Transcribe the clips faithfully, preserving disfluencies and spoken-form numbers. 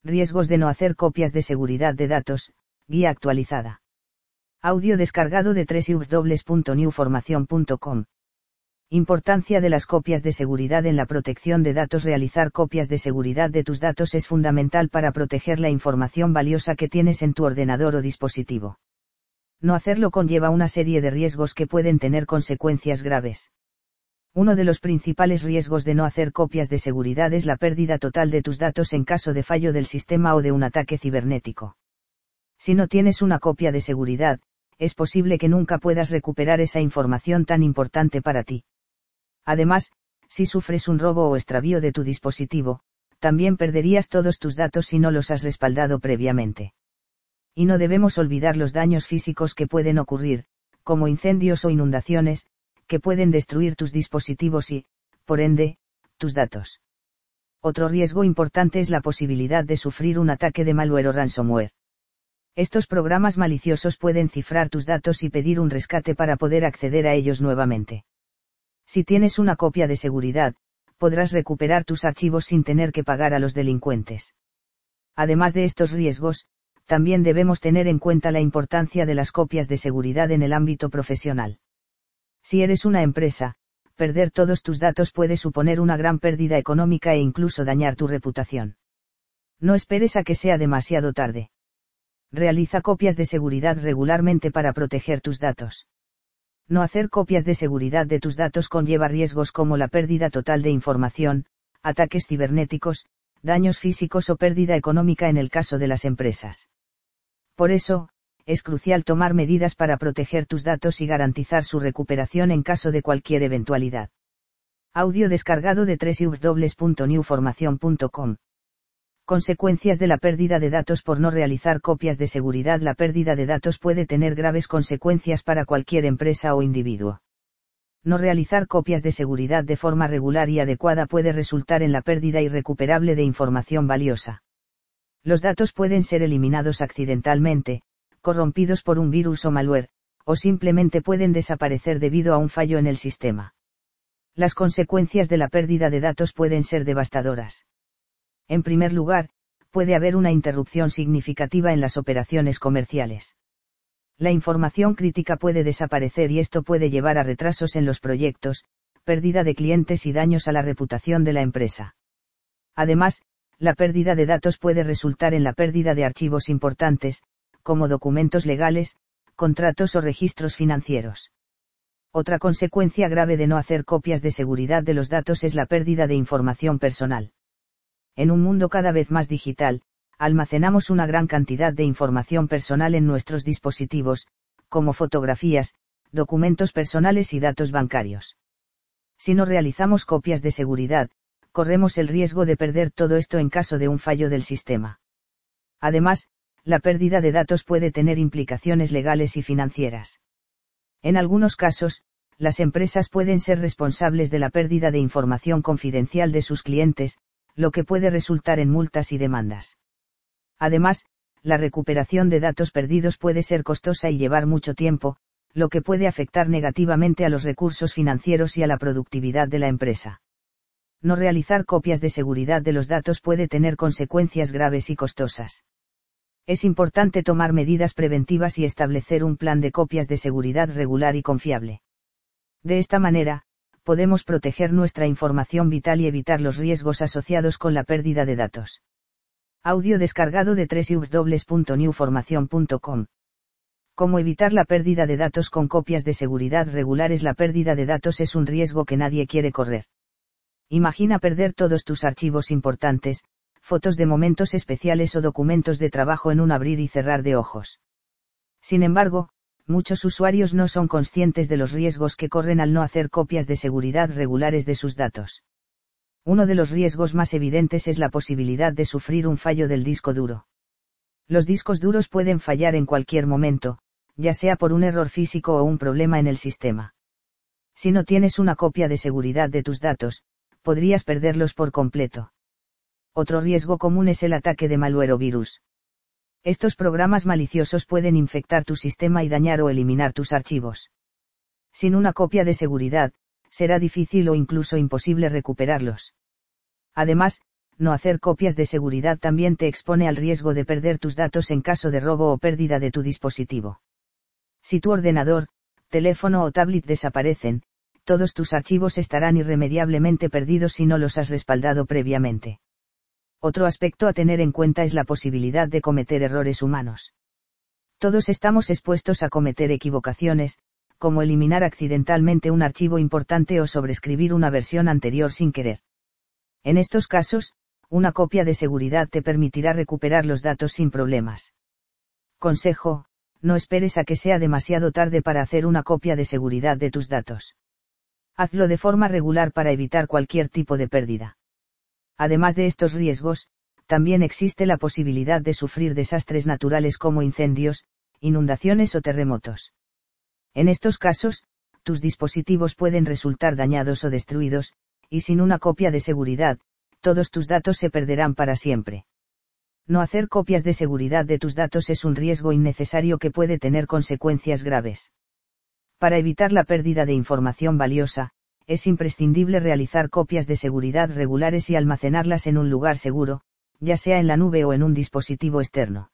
Riesgos de no hacer copias de seguridad de datos, guía actualizada. Audio descargado de doble u doble u doble u punto new formación punto com. Importancia de las copias de seguridad en la protección de datos. Realizar copias de seguridad de tus datos es fundamental para proteger la información valiosa que tienes en tu ordenador o dispositivo. No hacerlo conlleva una serie de riesgos que pueden tener consecuencias graves. Uno de los principales riesgos de no hacer copias de seguridad es la pérdida total de tus datos en caso de fallo del sistema o de un ataque cibernético. Si no tienes una copia de seguridad, es posible que nunca puedas recuperar esa información tan importante para ti. Además, si sufres un robo o extravío de tu dispositivo, también perderías todos tus datos si no los has respaldado previamente. Y no debemos olvidar los daños físicos que pueden ocurrir, como incendios o inundaciones, que pueden destruir tus dispositivos y, por ende, tus datos. Otro riesgo importante es la posibilidad de sufrir un ataque de malware o ransomware. Estos programas maliciosos pueden cifrar tus datos y pedir un rescate para poder acceder a ellos nuevamente. Si tienes una copia de seguridad, podrás recuperar tus archivos sin tener que pagar a los delincuentes. Además de estos riesgos, también debemos tener en cuenta la importancia de las copias de seguridad en el ámbito profesional. Si eres una empresa, perder todos tus datos puede suponer una gran pérdida económica e incluso dañar tu reputación. No esperes a que sea demasiado tarde. Realiza copias de seguridad regularmente para proteger tus datos. No hacer copias de seguridad de tus datos conlleva riesgos como la pérdida total de información, ataques cibernéticos, daños físicos o pérdida económica en el caso de las empresas. Por eso, es crucial tomar medidas para proteger tus datos y garantizar su recuperación en caso de cualquier eventualidad. Audio descargado de doble u doble u doble u punto new formación punto com. Consecuencias de la pérdida de datos por no realizar copias de seguridad. La pérdida de datos puede tener graves consecuencias para cualquier empresa o individuo. No realizar copias de seguridad de forma regular y adecuada puede resultar en la pérdida irrecuperable de información valiosa. Los datos pueden ser eliminados accidentalmente, corrompidos por un virus o malware, o simplemente pueden desaparecer debido a un fallo en el sistema. Las consecuencias de la pérdida de datos pueden ser devastadoras. En primer lugar, puede haber una interrupción significativa en las operaciones comerciales. La información crítica puede desaparecer y esto puede llevar a retrasos en los proyectos, pérdida de clientes y daños a la reputación de la empresa. Además, la pérdida de datos puede resultar en la pérdida de archivos importantes, como documentos legales, contratos o registros financieros. Otra consecuencia grave de no hacer copias de seguridad de los datos es la pérdida de información personal. En un mundo cada vez más digital, almacenamos una gran cantidad de información personal en nuestros dispositivos, como fotografías, documentos personales y datos bancarios. Si no realizamos copias de seguridad, corremos el riesgo de perder todo esto en caso de un fallo del sistema. Además, la pérdida de datos puede tener implicaciones legales y financieras. En algunos casos, las empresas pueden ser responsables de la pérdida de información confidencial de sus clientes, lo que puede resultar en multas y demandas. Además, la recuperación de datos perdidos puede ser costosa y llevar mucho tiempo, lo que puede afectar negativamente a los recursos financieros y a la productividad de la empresa. No realizar copias de seguridad de los datos puede tener consecuencias graves y costosas. Es importante tomar medidas preventivas y establecer un plan de copias de seguridad regular y confiable. De esta manera, podemos proteger nuestra información vital y evitar los riesgos asociados con la pérdida de datos. Audio descargado de doble u doble u doble u punto new formación punto com. ¿Cómo evitar la pérdida de datos con copias de seguridad regulares? La pérdida de datos es un riesgo que nadie quiere correr. Imagina perder todos tus archivos importantes, fotos de momentos especiales o documentos de trabajo en un abrir y cerrar de ojos. Sin embargo, muchos usuarios no son conscientes de los riesgos que corren al no hacer copias de seguridad regulares de sus datos. Uno de los riesgos más evidentes es la posibilidad de sufrir un fallo del disco duro. Los discos duros pueden fallar en cualquier momento, ya sea por un error físico o un problema en el sistema. Si no tienes una copia de seguridad de tus datos, podrías perderlos por completo. Otro riesgo común es el ataque de malware o virus. Estos programas maliciosos pueden infectar tu sistema y dañar o eliminar tus archivos. Sin una copia de seguridad, será difícil o incluso imposible recuperarlos. Además, no hacer copias de seguridad también te expone al riesgo de perder tus datos en caso de robo o pérdida de tu dispositivo. Si tu ordenador, teléfono o tablet desaparecen, todos tus archivos estarán irremediablemente perdidos si no los has respaldado previamente. Otro aspecto a tener en cuenta es la posibilidad de cometer errores humanos. Todos estamos expuestos a cometer equivocaciones, como eliminar accidentalmente un archivo importante o sobreescribir una versión anterior sin querer. En estos casos, una copia de seguridad te permitirá recuperar los datos sin problemas. Consejo: no esperes a que sea demasiado tarde para hacer una copia de seguridad de tus datos. Hazlo de forma regular para evitar cualquier tipo de pérdida. Además de estos riesgos, también existe la posibilidad de sufrir desastres naturales como incendios, inundaciones o terremotos. En estos casos, tus dispositivos pueden resultar dañados o destruidos, y sin una copia de seguridad, todos tus datos se perderán para siempre. No hacer copias de seguridad de tus datos es un riesgo innecesario que puede tener consecuencias graves. Para evitar la pérdida de información valiosa, es imprescindible realizar copias de seguridad regulares y almacenarlas en un lugar seguro, ya sea en la nube o en un dispositivo externo.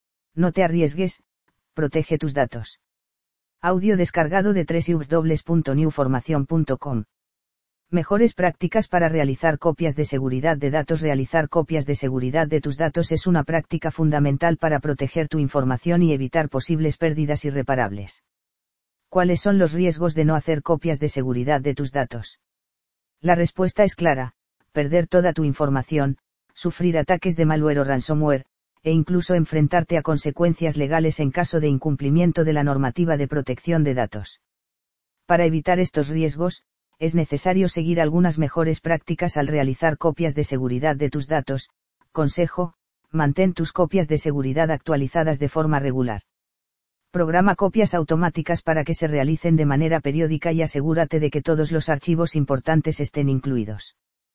No te arriesgues, protege tus datos. Audio descargado de doble u doble u doble u punto new formación punto com. Mejores prácticas para realizar copias de seguridad de datos. Realizar copias de seguridad de tus datos es una práctica fundamental para proteger tu información y evitar posibles pérdidas irreparables. ¿Cuáles son los riesgos de no hacer copias de seguridad de tus datos? La respuesta es clara: perder toda tu información, sufrir ataques de malware o ransomware, e incluso enfrentarte a consecuencias legales en caso de incumplimiento de la normativa de protección de datos. Para evitar estos riesgos, es necesario seguir algunas mejores prácticas al realizar copias de seguridad de tus datos. Consejo: mantén tus copias de seguridad actualizadas de forma regular. Programa copias automáticas para que se realicen de manera periódica y asegúrate de que todos los archivos importantes estén incluidos.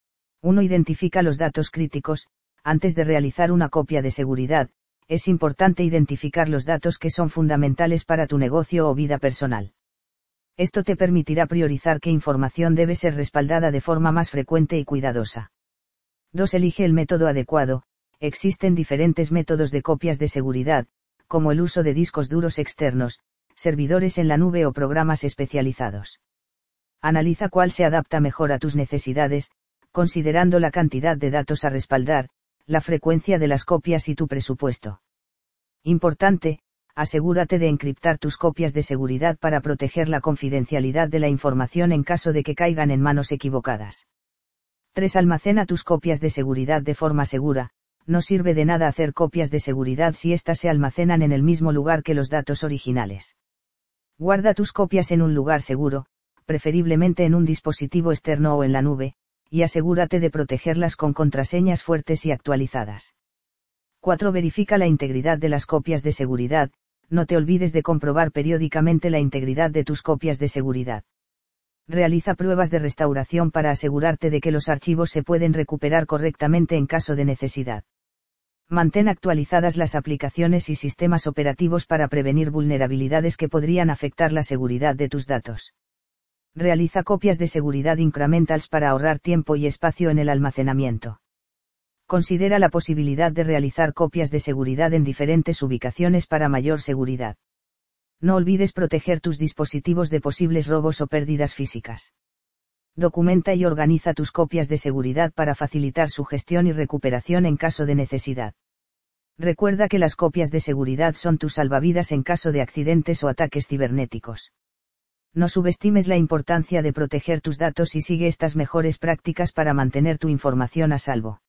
uno Identifica los datos críticos. Antes de realizar una copia de seguridad, es importante identificar los datos que son fundamentales para tu negocio o vida personal. Esto te permitirá priorizar qué información debe ser respaldada de forma más frecuente y cuidadosa. dos Elige el método adecuado. Existen diferentes métodos de copias de seguridad, como el uso de discos duros externos, servidores en la nube o programas especializados. Analiza cuál se adapta mejor a tus necesidades, considerando la cantidad de datos a respaldar, la frecuencia de las copias y tu presupuesto. Importante: asegúrate de encriptar tus copias de seguridad para proteger la confidencialidad de la información en caso de que caigan en manos equivocadas. tres Almacena tus copias de seguridad de forma segura. No sirve de nada hacer copias de seguridad si éstas se almacenan en el mismo lugar que los datos originales. Guarda tus copias en un lugar seguro, preferiblemente en un dispositivo externo o en la nube, y asegúrate de protegerlas con contraseñas fuertes y actualizadas. cuatro Verifica la integridad de las copias de seguridad. No te olvides de comprobar periódicamente la integridad de tus copias de seguridad. Realiza pruebas de restauración para asegurarte de que los archivos se pueden recuperar correctamente en caso de necesidad. Mantén actualizadas las aplicaciones y sistemas operativos para prevenir vulnerabilidades que podrían afectar la seguridad de tus datos. Realiza copias de seguridad incrementals para ahorrar tiempo y espacio en el almacenamiento. Considera la posibilidad de realizar copias de seguridad en diferentes ubicaciones para mayor seguridad. No olvides proteger tus dispositivos de posibles robos o pérdidas físicas. Documenta y organiza tus copias de seguridad para facilitar su gestión y recuperación en caso de necesidad. Recuerda que las copias de seguridad son tus salvavidas en caso de accidentes o ataques cibernéticos. No subestimes la importancia de proteger tus datos y sigue estas mejores prácticas para mantener tu información a salvo.